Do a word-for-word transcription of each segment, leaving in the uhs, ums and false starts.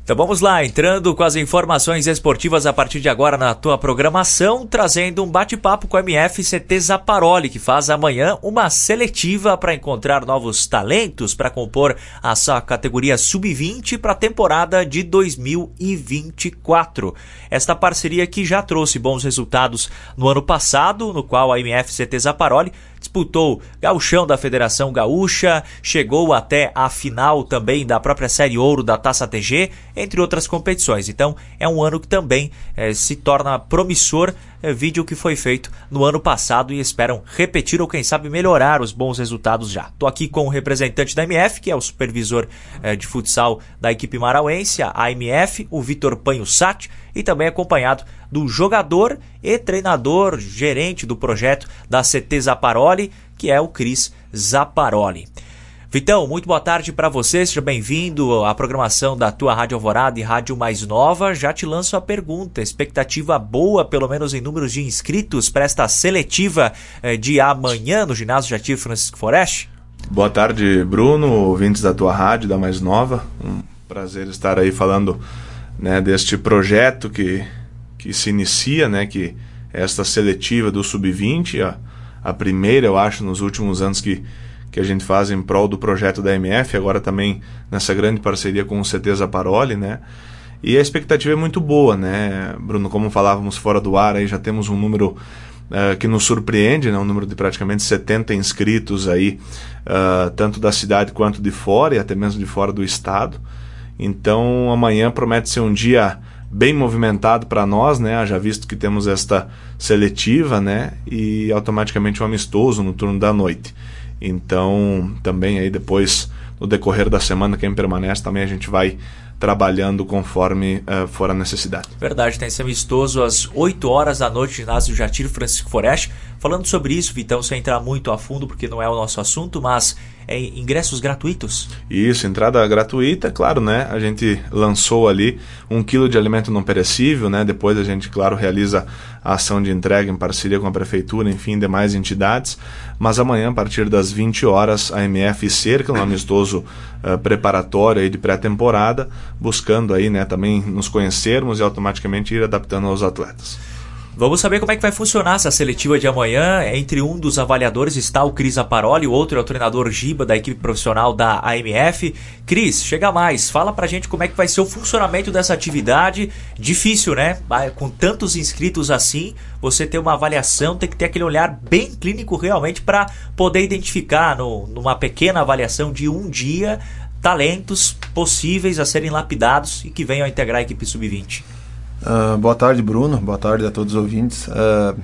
Então vamos lá, entrando com as informações esportivas a partir de agora na tua programação, trazendo um bate-papo com a M F C T Zaparoli, que faz amanhã uma seletiva para encontrar novos talentos para compor a sua categoria sub vinte para a temporada de dois mil e vinte e quatro. Esta parceria que já trouxe bons resultados no ano passado, no qual a M F C T Zaparoli disputou Gauchão da Federação Gaúcha, chegou até a final também da própria Série Ouro da Taça T G, entre outras competições. Então é um ano que também eh, se torna promissor, eh, vídeo que foi feito no ano passado e esperam repetir ou quem sabe melhorar os bons resultados já. Estou aqui com o representante da M F, que é o supervisor eh, de futsal da equipe marauense, a M F, o Vitor Panhussati, e também acompanhado do jogador e treinador, gerente do projeto da C T Zaparoli, que é o Cris Zaparoli. Vitão, muito boa tarde para você, seja bem-vindo à programação da tua Rádio Alvorada e Rádio Mais Nova. Já te lanço a pergunta, expectativa boa, pelo menos em números de inscritos, para esta seletiva de amanhã no ginásio Jatir Francisco Forest? Boa tarde, Bruno, ouvintes da tua rádio, da Mais Nova. Um prazer estar aí falando, né, deste projeto que, que se inicia, né, que é esta seletiva do sub vinte, a, a primeira, eu acho, nos últimos anos que, que a gente faz em prol do projeto da M F, agora também nessa grande parceria com o C T Zaparoli, né, e a expectativa é muito boa, né, Bruno, como falávamos fora do ar, aí já temos um número uh, que nos surpreende, né, um número de praticamente setenta inscritos aí, uh, tanto da cidade quanto de fora, e até mesmo de fora do estado. Então amanhã promete ser um dia bem movimentado para nós, né? Já visto que temos esta seletiva, né? E automaticamente um amistoso no turno da noite. Então também aí depois, no decorrer da semana, quem permanece também a gente vai trabalhando conforme uh, for a necessidade. Verdade, tem esse amistoso às oito horas da noite, ginásio Jatir Francisco Forest. Falando sobre isso, Vitão, sem entrar muito a fundo, porque não é o nosso assunto, mas é ingressos gratuitos? Isso, entrada gratuita, claro, né? A gente lançou ali um quilo de alimento não perecível, né? Depois a gente, claro, realiza a ação de entrega em parceria com a prefeitura, enfim, demais entidades. Mas amanhã, a partir das vinte horas, a M F cerca um amistoso uh, preparatório aí de pré-temporada, buscando aí, né, também nos conhecermos e automaticamente ir adaptando aos atletas. Vamos saber como é que vai funcionar essa seletiva de amanhã. Entre um dos avaliadores está o Cris Zaparoli, o outro é o treinador Giba da equipe profissional da A M F. Cris, chega mais, fala pra gente como é que vai ser o funcionamento dessa atividade. Difícil, né? Com tantos inscritos assim, você ter uma avaliação, tem que ter aquele olhar bem clínico realmente para poder identificar no, numa pequena avaliação de um dia talentos possíveis a serem lapidados e que venham a integrar a equipe sub vinte. Uh, boa tarde, Bruno, boa tarde a todos os ouvintes. Uh,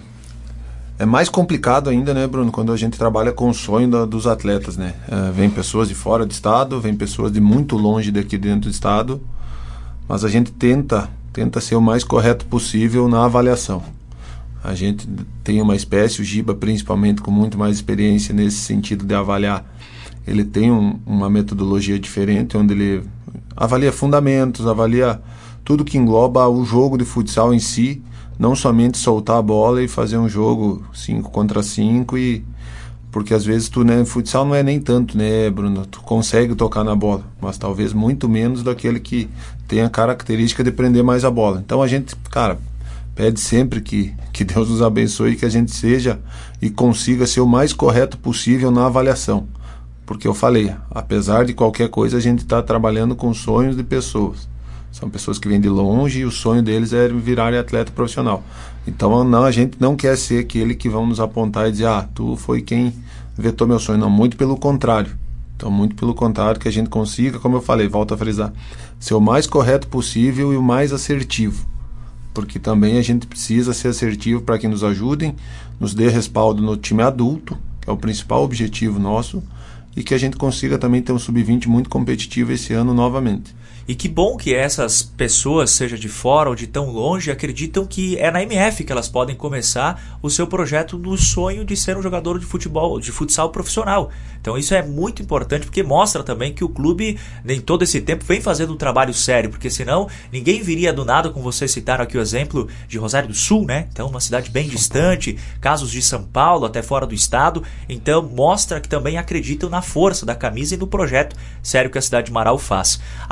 é mais complicado ainda, né, Bruno, quando a gente trabalha com o sonho da, dos atletas, né? Uh, vem pessoas de fora do estado, vem pessoas de muito longe daqui dentro do estado, mas a gente tenta, tenta ser o mais correto possível na avaliação. A gente tem uma espécie, o Giba principalmente, com muito mais experiência nesse sentido de avaliar. Ele tem um, uma metodologia diferente, onde ele avalia fundamentos, avalia tudo que engloba o jogo de futsal em si, não somente soltar a bola e fazer um jogo cinco contra cinco, e porque às vezes tu, né, futsal não é nem tanto, né, Bruno, tu consegue tocar na bola, mas talvez muito menos daquele que tem a característica de prender mais a bola. Então a gente, cara, pede sempre que, que Deus nos abençoe, que a gente seja e consiga ser o mais correto possível na avaliação, porque eu falei, apesar de qualquer coisa, a gente está trabalhando com sonhos de pessoas. São pessoas que vêm de longe e o sonho deles é virarem atleta profissional. Então não, a gente não quer ser aquele que vão nos apontar e dizer, ah, tu foi quem vetou meu sonho. Não, muito pelo contrário. Então muito pelo contrário, que a gente consiga, como eu falei, volto a frisar, ser o mais correto possível e o mais assertivo. Porque também a gente precisa ser assertivo para que nos ajudem, nos dê respaldo no time adulto, que é o principal objetivo nosso, e que a gente consiga também ter um sub vinte muito competitivo esse ano novamente. E que bom que essas pessoas, seja de fora ou de tão longe, acreditam que é na M F que elas podem começar o seu projeto do sonho de ser um jogador de futebol, de futsal profissional. Então isso é muito importante, porque mostra também que o clube, em todo esse tempo, vem fazendo um trabalho sério, porque senão ninguém viria do nada, como vocês citaram aqui o exemplo de Rosário do Sul, né? Então uma cidade bem distante, casos de São Paulo, até fora do estado. Então mostra que também acreditam na força da camisa e no projeto sério que a cidade de Marau faz. Agora,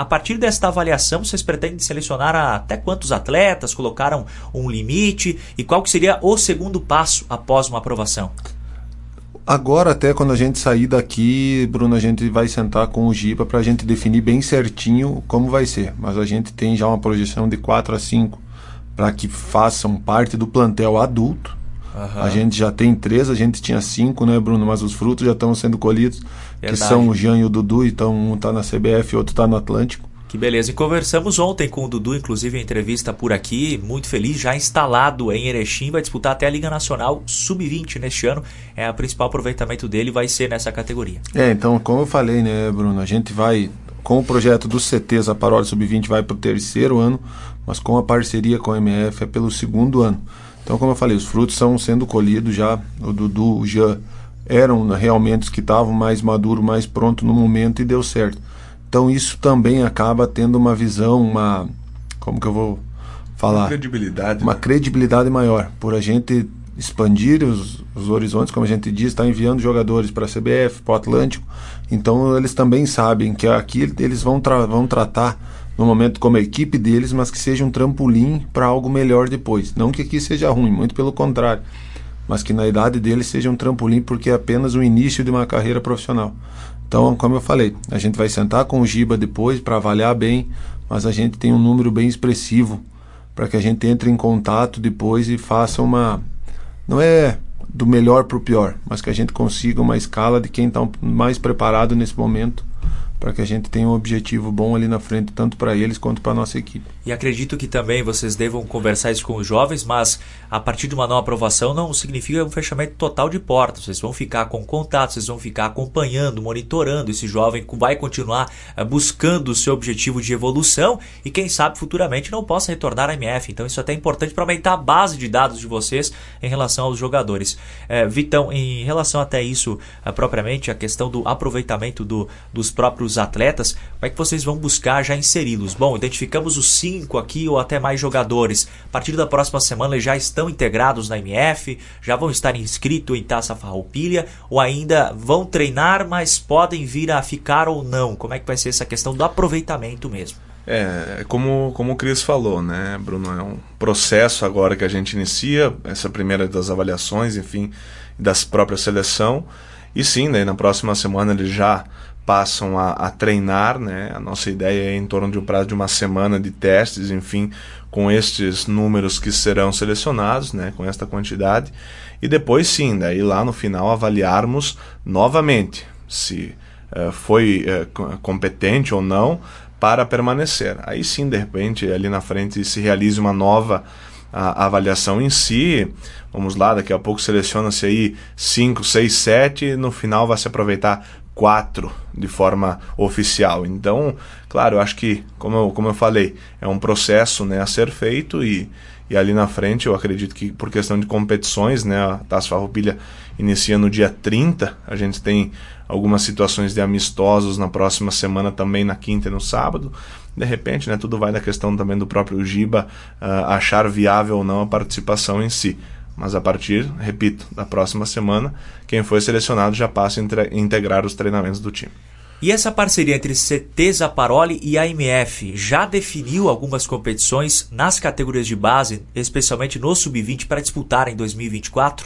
A partir desta avaliação, vocês pretendem selecionar até quantos atletas? Colocaram um limite? E qual que seria o segundo passo após uma aprovação? Agora, até quando a gente sair daqui, Bruno, a gente vai sentar com o Giba para a gente definir bem certinho como vai ser. Mas a gente tem já uma projeção de quatro a cinco para que façam parte do plantel adulto. Uhum. A gente já tem três, a gente tinha cinco, né, Bruno? Mas os frutos já estão sendo colhidos, Verdade. que são o Jean e o Dudu. Então um está na C B F e outro está no Atlântico. Que beleza. E conversamos ontem com o Dudu, inclusive em entrevista por aqui, muito feliz, já instalado em Erechim, vai disputar até a Liga Nacional sub vinte neste ano. É o principal aproveitamento dele, vai ser nessa categoria. É, então, como eu falei, né, Bruno, a gente vai, com o projeto do C T Zaparoli sub vinte, vai para o terceiro ano, mas com a parceria com a M F é pelo segundo ano. Então, como eu falei, os frutos estão sendo colhidos já, o Dudu, o Jean, eram realmente os que estavam mais maduros, mais prontos no momento e deu certo. Então isso também acaba tendo uma visão, uma, como que eu vou falar? Uma credibilidade. Uma né? credibilidade maior, por a gente expandir os, os horizontes, como a gente diz, está enviando jogadores para a C B F, para o Atlântico, então eles também sabem que aqui eles vão, tra- vão tratar no momento como a equipe deles, mas que seja um trampolim para algo melhor depois. Não que aqui seja ruim, muito pelo contrário, mas que na idade deles seja um trampolim porque é apenas o início de uma carreira profissional. Então, como eu falei, a gente vai sentar com o Giba depois para avaliar bem, mas a gente tem um número bem expressivo para que a gente entre em contato depois e faça uma... Não é do melhor para o pior, mas que a gente consiga uma escala de quem está mais preparado nesse momento para que a gente tenha um objetivo bom ali na frente, tanto para eles quanto para a nossa equipe. E acredito que também vocês devam conversar isso com os jovens, mas a partir de uma não aprovação não significa um fechamento total de portas. Vocês vão ficar com contato, vocês vão ficar acompanhando, monitorando esse jovem, vai continuar uh, buscando o seu objetivo de evolução e quem sabe futuramente não possa retornar à M F. Então isso é até importante para aumentar a base de dados de vocês em relação aos jogadores. Uh, Vitão, em relação até isso uh, propriamente, a questão do aproveitamento do, dos próprios atletas, como é que vocês vão buscar já inseri-los? Bom, identificamos os cinco aqui ou até mais jogadores. A partir da próxima semana eles já estão integrados na M F, já vão estar inscritos em Taça Farroupilha ou ainda vão treinar, mas podem vir a ficar ou não? Como é que vai ser essa questão do aproveitamento mesmo? É, como, como o Cris falou, né, Bruno? É um processo agora que a gente inicia, essa primeira das avaliações, enfim, das próprias seleção. E sim, né, na próxima semana eles já passam a, a treinar, né? A nossa ideia é em torno de um prazo de uma semana de testes, enfim, com estes números que serão selecionados, né? Com esta quantidade, e depois sim, daí lá no final avaliarmos novamente se uh, foi uh, competente ou não para permanecer. Aí sim, de repente, ali na frente se realize uma nova a, a avaliação em si. Vamos lá, daqui a pouco seleciona-se aí cinco, seis, sete, no final vai se aproveitar quatro de forma oficial. Então, claro, eu acho que, como eu, como eu falei, é um processo, né, a ser feito e, e ali na frente eu acredito que por questão de competições, né, a Taça Farroupilha inicia no dia trinta, a gente tem algumas situações de amistosos na próxima semana também, na quinta e no sábado. De repente, né, tudo vai da questão também do próprio Giba uh, achar viável ou não a participação em si. Mas a partir, repito, da próxima semana, quem foi selecionado já passa a entre- integrar os treinamentos do time. E essa parceria entre C T Zaparoli e a M F já definiu algumas competições nas categorias de base, especialmente no sub vinte, para disputar em dois mil e vinte e quatro?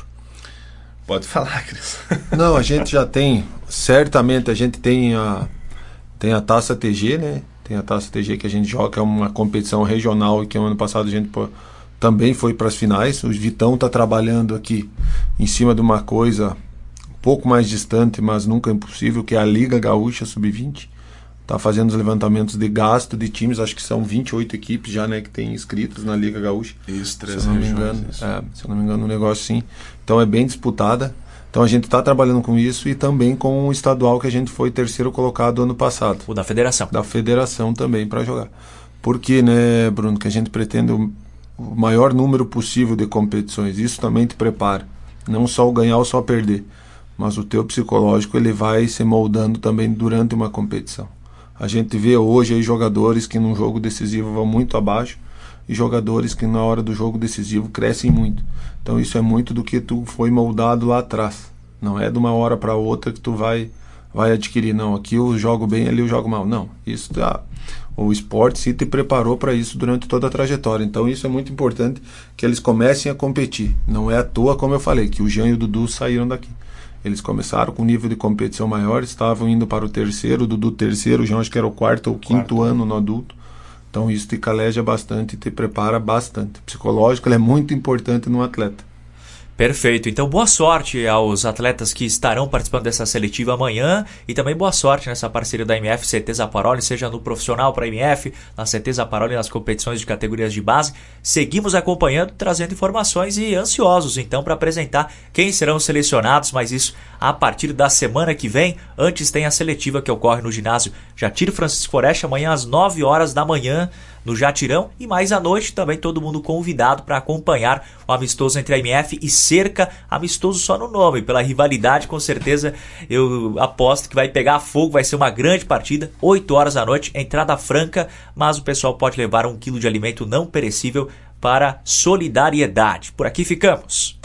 Pode falar, Cris. Não, a gente já tem, certamente a gente tem a, tem a Taça T G, né? Tem a Taça T G que a gente joga, que é uma competição regional e que ano passado a gente pô, também foi para as finais. O Vitão está trabalhando aqui em cima de uma coisa um pouco mais distante, mas nunca impossível, que é a Liga Gaúcha sub vinte. Está fazendo os levantamentos de gasto de times, acho que são vinte e oito equipes já, né, que tem inscritos na Liga Gaúcha. Isso, três se eu não me engano, é, se eu não me engano, um negócio sim. Então é bem disputada. Então a gente está trabalhando com isso e também com o estadual que a gente foi terceiro colocado ano passado. O da federação. Da federação também para jogar. Por que, né, Bruno, que a gente pretende o, o maior número possível de competições. Isso também te prepara. Não só o ganhar ou só perder, mas o teu psicológico ele vai se moldando também durante uma competição. A gente vê hoje aí jogadores que num jogo decisivo vão muito abaixo e jogadores que na hora do jogo decisivo crescem muito. Então isso é muito do que tu foi moldado lá atrás. Não é de uma hora para outra que tu vai, vai adquirir. Não, aqui eu jogo bem, ali eu jogo mal. Não, isso tá... o Sport City preparou para isso durante toda a trajetória. Então isso é muito importante, que eles comecem a competir. Não é à toa, como eu falei, que o Jean e o Dudu saíram daqui. Eles começaram com um nível de competição maior, estavam indo para o terceiro, o Dudu terceiro, o Jean acho que era o quarto ou quinto ano no adulto. Então isso te caleja bastante e te prepara bastante. O psicológico ele é muito importante no atleta. Perfeito. Então, boa sorte aos atletas que estarão participando dessa seletiva amanhã e também boa sorte nessa parceria da M F C T Zaparoli, seja no profissional para a M F, na C T Zaparoli, nas competições de categorias de base. Seguimos acompanhando, trazendo informações e ansiosos, então, para apresentar quem serão selecionados, mas isso a partir da semana que vem. Antes tem a seletiva que ocorre no ginásio Jatiro Francisco Foreste, amanhã às nove horas da manhã, no Jatirão, e mais à noite também todo mundo convidado para acompanhar o amistoso entre a M F e Cerca, amistoso só no nome, pela rivalidade com certeza eu aposto que vai pegar fogo, vai ser uma grande partida, oito horas da noite, entrada franca, mas o pessoal pode levar um quilo de alimento não perecível para solidariedade. Por aqui ficamos.